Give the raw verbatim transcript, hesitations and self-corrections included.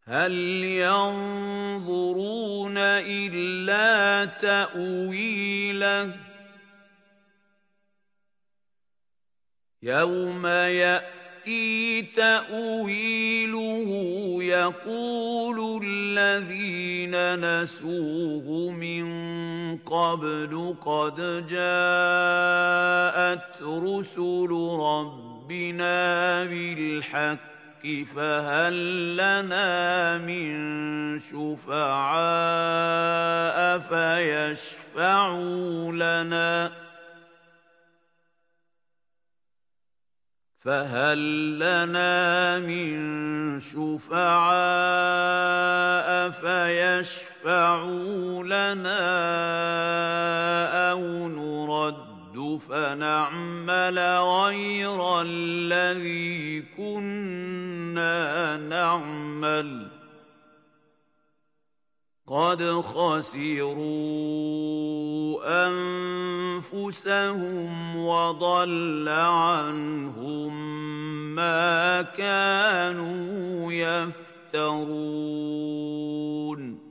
هل ينظرون إلا تأويله يوم يأتي تأويله يقول الذين نسوه من قبل قد جاءت رسل ربنا بالحق فهل لنا من شفعاء فيشفعوا لنا فهل لنا من شفعاء فيشفعوا لنا أو نرد فنعمل غير الذي كنا نعمل قد خسروا أنفسهم وضل عنهم ما كانوا يفترون